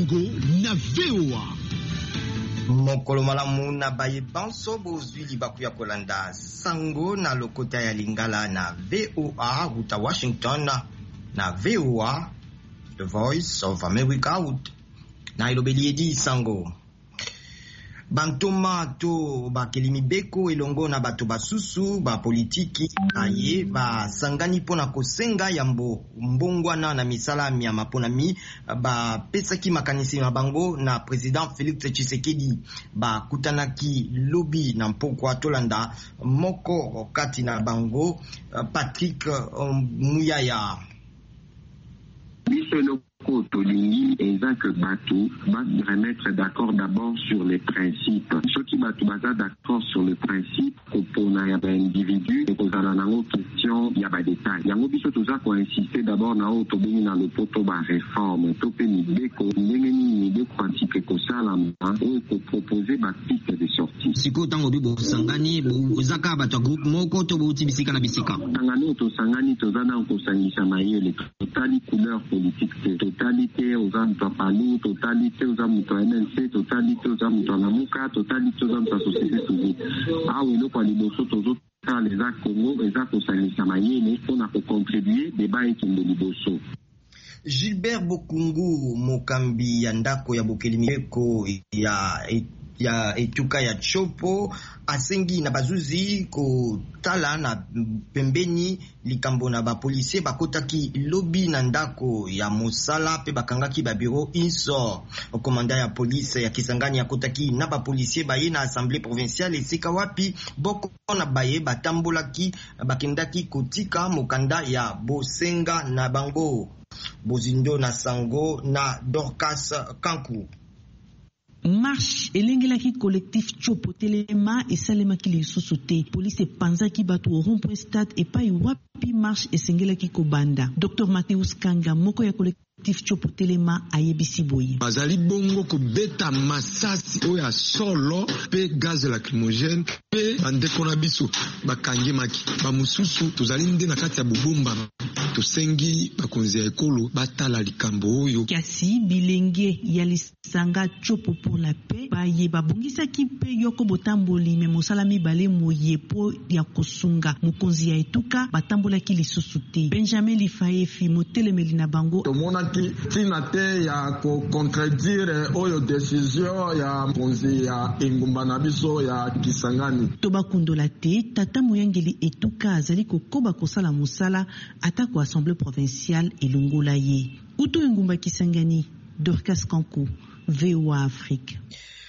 Sango na VOA. Mokolo malamu na baye banso bozwili bakuya kolanda Sango na lokota ya Lingala na VOA uta Washington na VOA The Voice of America out na ilobeli edi Sango. Bantoma to bakelimi beko elongo na bato basusu ba politiki aye ba sangani pona kosenga yambo mbongwana na misala ya maponami ba pesaki makanisi na bango na president Félix Tshisekedi ba kutanaki lobby na mpoko atolanda moko kati na bango Patrick Muyaya. Tolingi eza que Batou va se remettre d'accord d'abord sur les principes. Ceux qui Batou baza d'accord sur les principes, pour na ba individu et pour la question il y a ba détails. Yango biso toza ko insister d'abord na auto bini na le poto ba réforme. Topé ni beko ndengeni de pratique ko sala ou ko proposer ba piste de sortie. Siko tango bibo sangani bozaka bato groupe moko to bouti bisika na bisika. Tangani to sangani toza na ko sangisa mayele totali couleur politique totalité aux hommes de Palou, totalité aux hommes de MNC, totalité aux hommes de Namuka, totalité aux hommes de la société civile. Ah oui, nous, pour les bossons, les actes Congo, les actes au Sanisamaye, on a pour contribuer, débat et qui les bossons. Gilbert Bokungu Mokambi Yandako ya Bokelimeko ya etuka ya Chopo asengi na bazuzi ko tala na pembeni likambo na ba policier bakotaki lobby na ndako ya Mosala pe bakangaki ba bureau inso komanda ya police ya Kisangani akotaki na ba policier baye na assemblée provinciale esika wapi boko na baye batambolaki bakendaki kotika mokanda ya Bosenga na bango Bozindo na Sango na Dorcas Kanku. Marche elengelaki collectif Chopo Telema et Salema ki li sosote. Police panzaki batu au rond-point stade et pa wapi marche esengelaki kobanda. Dr Mateus Kanga moko ya collectif Chopo Telema ayebisi boye. Bazali bongo ko beta masasi oya solo pe gaz lacrymogène pe bandeko na biso bakangi maki ba mususu tozali nde na kati ya bubumba tosengi bakonzi ya ekolo batala likambo oyo. Kasi bilenge ya lisanga Chopo pour la paix baye babongisaki pe yoko botamboli me mosala mibale moyepo ya kosunga mokonzi ya etuka batambolaki lisusu te. Benjamin Lifaefi motelemeli na bango tomonaki tina te ya ko contredire oyo decision ya mokonzi ya engumba na biso ya Kisangani. Tobakundola te tata moyangeli etuka azali kokoba kosala mosala ata ko assemblée provinciale elongola ye. Uto engumba Kisangani, Dorcas Kanku, VOA Afrique.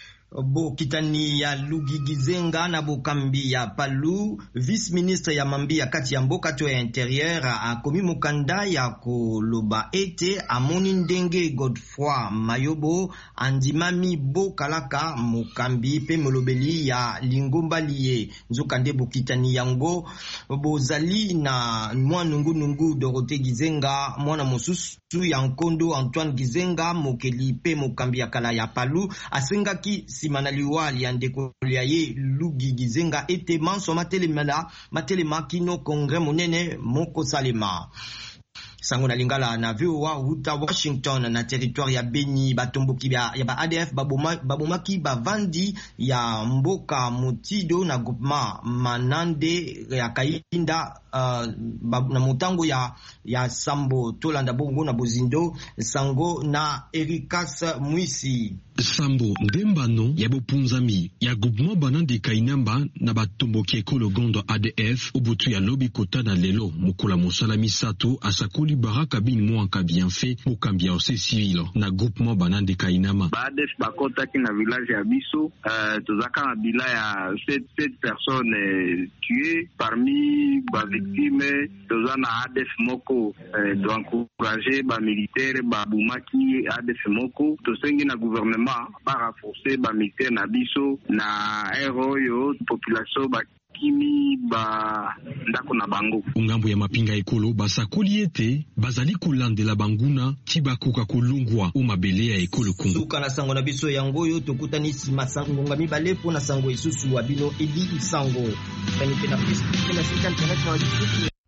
Bo kitani ya Lugigizenga na Bokambi ya Palu, vice-ministre ya mambi ya kati ya mboka to ya interieur akomi mokanda ya koloba ete amoni ndenge Godefroy Mayobo andimami Bokalaka Mokambi pe molobeli ya Lingomba liye nzokande bokitani yango bozali na mwana nungu Dorothée Gizenga mwana mosusu ya Nkondo Antoine Gizenga mokeli pe Mokambi ya kala ya Palu asengaki simana liwali ya ndeko ya ye Lugi Gizenga ete manso matelema kino kongre monene moko salema. Sango na Lingala na VOA uta Washington na territoire ya Beni batomboki ya ba ADF babomaki bavandi ya mboka Motido na groupement Manande ya Kainda na motango ya Sambo Tolanda Bongo na Bozindo Sango na Erikas Mwisi. Sambo ndembano ya bopunzami ya groupement Banande Kainamba na batomboki ekolo gondo ADF ubutu ya lobi kota na lelo mukula mosala misato asakuli baraka bin mwanka bien fait mukambia ose civil na groupement Banande Kainama. ADF bakota ki na village ya biso tozaka na bila ya 7 personnes tuées parmi ba victimes toza na ADF moko do encourager ba militaire ba bumaki ADF moko tosengi na gouvernement ba renforcer ba militaire na biso na eroyo population ba kimi ba ndako na bango. Ungambo ya mapinga ekolo basakoli ete bazali kulandela banguna tibakuka kulungwa umabele ya ekolo kungu. Suka na sango na biso yangoyo tokutanisi masango ngami balepo na sango isusu wabino edi isango. Tani pena Facebook na internet na